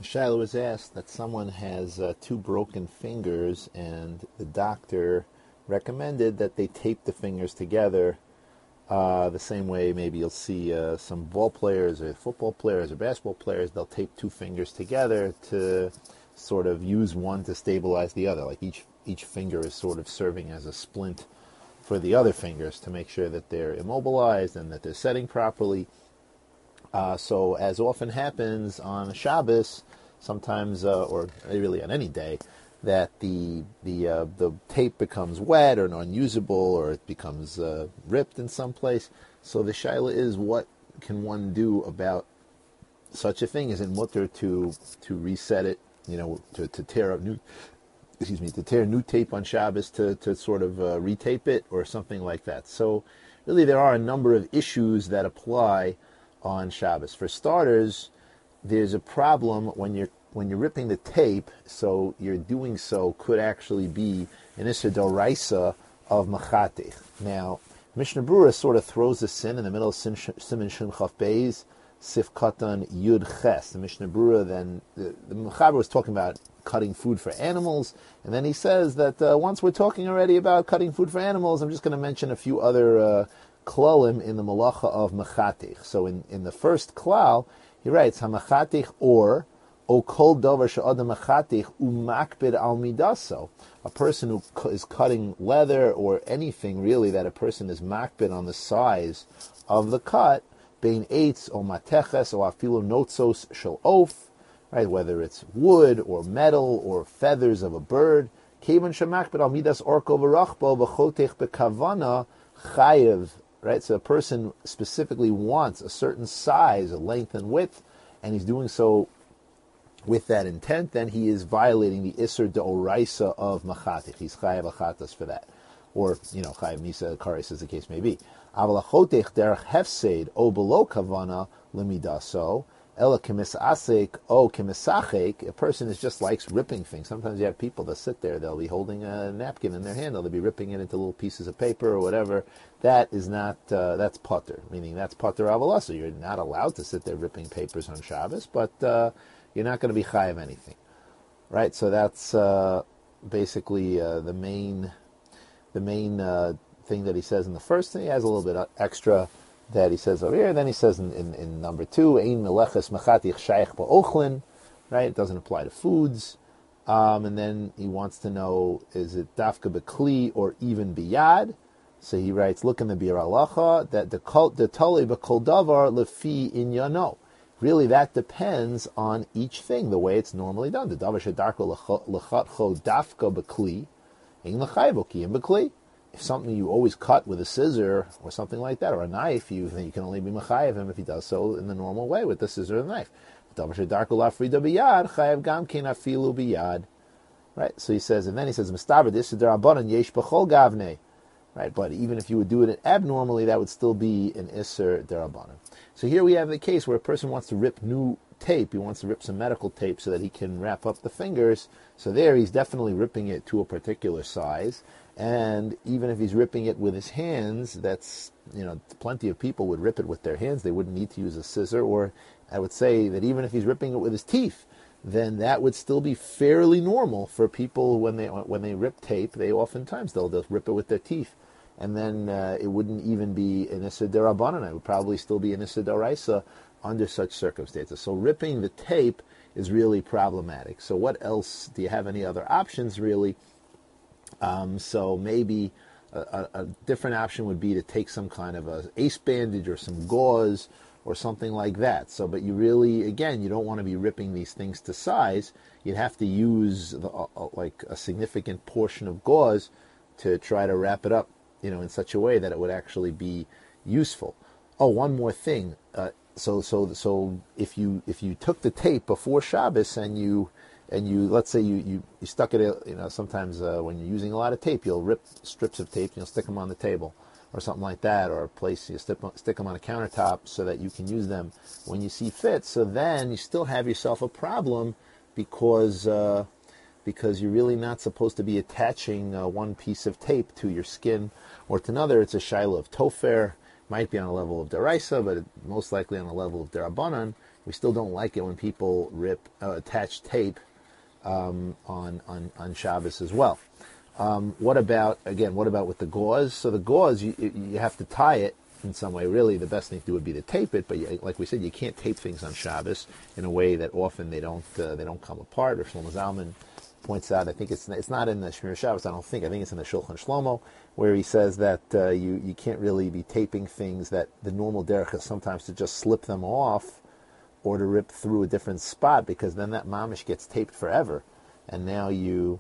Shiloh was asked that someone has two broken fingers, and the doctor recommended that they tape the fingers together the same way maybe you'll see some ball players or football players or basketball players, they'll tape two fingers together to sort of use one to stabilize the other. Like each finger is sort of serving as a splint for the other fingers to make sure that they're immobilized and that they're setting properly. So as often happens on Shabbos, sometimes, or really on any day, that the tape becomes wet or unusable, or it becomes ripped in some place. So the shaila is, what can one do about such a thing? Is it mutter to reset it? To tear up to tear new tape on Shabbos to sort of retape it or something like that. So really, there are a number of issues that apply on Shabbos. For starters, there's a problem when you're ripping the tape, so you're doing so could actually be an Issa Doraisa of Machatich. Now, Mishnah Berurah sort of throws this in the middle of Siman Shin Chaf Beis, Sif Katan Yud Ches. The Mishnah Berurah then, the Mechaber was talking about cutting food for animals, and then he says that once we're talking already about cutting food for animals, I'm just going to mention a few other klalim in the malacha of Machatich. So in the first klal, he writes, HaMachatich or O kol davar she'adam machatich umakbid al midaso. A person who is cutting leather or anything really that a person is makbid on the size of the cut, bein eitz o mateches o afilu notzos shel oaf, right? Whether it's wood or metal or feathers of a bird, kevan shemakbid al midas orko v'rachbo v'chotech bekavana chayev. Right, so a person specifically wants a certain size, a length and width, and he's doing so with that intent, then he is violating the Isser Deoraisa of Machatich. He's Chayav Achatas for that. Or, Chayav Misa Kares, as the case may be. Aval Achotech derech hefseid o below kavana limidaso, ela kemisasek o kemisachek. A person is just likes ripping things. Sometimes you have people that sit there, they'll be holding a napkin in their hand, they'll be ripping it into little pieces of paper or whatever. That is not, that's pater, meaning that's pater avalasa. You're not allowed to sit there ripping papers on Shabbos, but you're not going to be chayav anything, right? So that's basically the main thing that he says in the first thing. He has a little bit extra that he says over here. Then he says in number 2, ein meleches machatich shaykh ba'ochlin, right? It doesn't apply to foods. And then he wants to know, is it dafka b'kli or even biyad? So he writes, look in the Bir Halacha, that the tali b'kol davar lefi inyano. Really, that depends on each thing, the way it's normally done. The davar shedarko lechatcho dafka b'kli, ein l'chayvo ki im b'kli. If something you always cut with a scissor or something like that, or a knife, you can only be mechayev him if he does so in the normal way with the scissor and the knife. Davar shedarko lafrida biyad chayev gam ken afilu biyad. Right. So he says, and then he says, "Mistaber this derabanan yesh b'chol gavnei." Right. But even if you would do it abnormally, that would still be an isser derabanan. So here we have the case where a person wants to rip new tape. He wants to rip some medical tape so that he can wrap up the fingers. So there, he's definitely ripping it to a particular size. And even if he's ripping it with his hands, that's, plenty of people would rip it with their hands. They wouldn't need to use a scissor. Or I would say that even if he's ripping it with his teeth, then that would still be fairly normal for people when they rip tape. They oftentimes they'll rip it with their teeth, and then it wouldn't even be an issa derabanan. It would probably still be an issa deraisa under such circumstances. So ripping the tape is really problematic. So what else? Do you have any other options really? So maybe a different option would be to take some kind of a ace bandage or some gauze or something like that. So, but you really, again, you don't want to be ripping these things to size. You'd have to use like a significant portion of gauze to try to wrap it up, in such a way that it would actually be useful. Oh, one more thing. So if you took the tape before Shabbos and you let's say you stuck it, sometimes when you're using a lot of tape, you'll rip strips of tape and you'll stick them on the table or something like that, or a place you stick them on a countertop so that you can use them when you see fit. So then you still have yourself a problem because you're really not supposed to be attaching one piece of tape to your skin or to another. It's a shaila of tofer. Might be on a level of deraisa, but most likely on a level of derabanan. We still don't like it when people attach tape on Shabbos as well. What about with the gauze? So the gauze, you have to tie it in some way. Really, the best thing to do would be to tape it, but like we said, you can't tape things on Shabbos in a way that often they don't come apart. Or Shlomo Zalman points out, I think it's not in the Shmir Shabbos. I think it's in the Shulchan Shlomo, where he says that you can't really be taping things that the normal derech is sometimes to just slip them off or to rip through a different spot, because then that mamish gets taped forever, and now you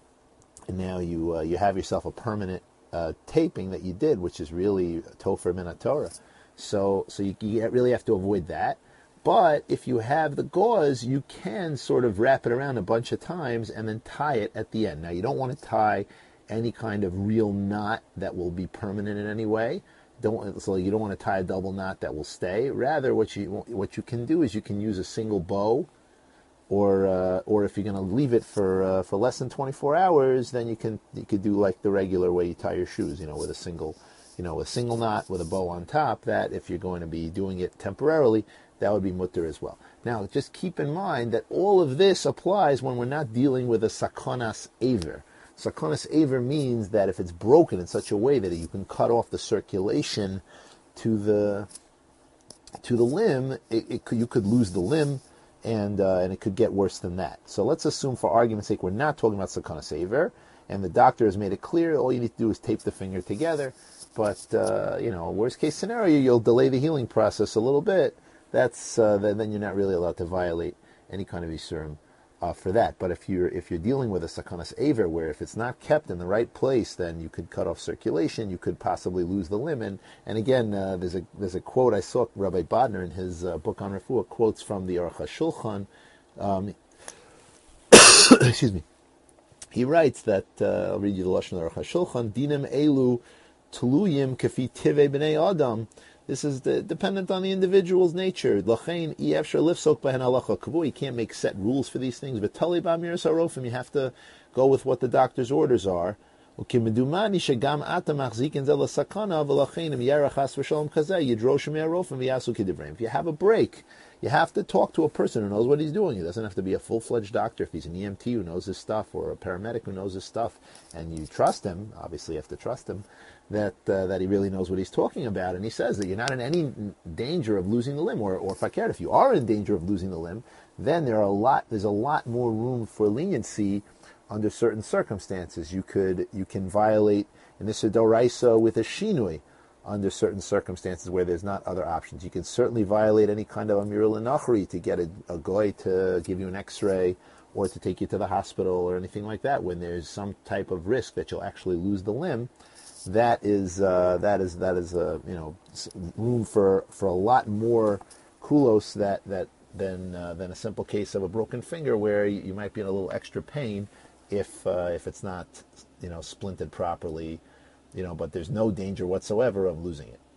have yourself a permanent taping that you did, which is really Topher min Torah. So you really have to avoid that. But if you have the gauze, you can sort of wrap it around a bunch of times and then tie it at the end. Now, you don't want to tie any kind of real knot that will be permanent in any way. So you don't want to tie a double knot that will stay. Rather, what you can do is you can use a single bow, or if you're going to leave it for less than 24 hours, then you could do like the regular way you tie your shoes, with a single knot with a bow on top. That if you're going to be doing it temporarily, that would be mutter as well. Now, just keep in mind that all of this applies when we're not dealing with a sakonas aver. Sakonas aver means that if it's broken in such a way that you can cut off the circulation to the limb, you could lose the limb, and it could get worse than that. So let's assume, for argument's sake, we're not talking about sakonas aver, and the doctor has made it clear all you need to do is tape the finger together. But worst case scenario, you'll delay the healing process a little bit. That's then you're not really allowed to violate any kind of isurim for that. But if you're dealing with a sakonas aver, where if it's not kept in the right place, then you could cut off circulation, you could possibly lose the limb. And again, there's a quote I saw Rabbi Bodner in his book on refuah quotes from the Aruch HaShulchan. Excuse me. He writes that I'll read you the lashon of Aruch HaShulchan. Dinim elu tuluyim kefi tivei b'nei adam. This is dependent on the individual's nature. Lachein efshar lifsok b'hen halacha kavu. You can't make set rules for these things. But tali b'amiras harofim, you have to go with what the doctor's orders are. Ukimedumani shegam ata machzikin zeh l'sakana v'lachein im yarach chas v'shalom kazeh yidroshim yarofim v'yasu kidivreim. If you have a break, you have to talk to a person who knows what he's doing. He doesn't have to be a full-fledged doctor. If he's an EMT who knows his stuff, or a paramedic who knows his stuff, and you trust him, obviously you have to trust him, that he really knows what he's talking about. And he says that you're not in any danger of losing the limb, or if I care, if you are in danger of losing the limb, then there's a lot more room for leniency under certain circumstances. You can violate in this doraisa with a shinui under certain circumstances where there's not other options. You can certainly violate any kind of amir l'nachri to get a goy to give you an X-ray or to take you to the hospital or anything like that. When there's some type of risk that you'll actually lose the limb, that is room for a lot more kulos than a simple case of a broken finger, where you might be in a little extra pain if it's not splinted properly. But there's no danger whatsoever of losing it.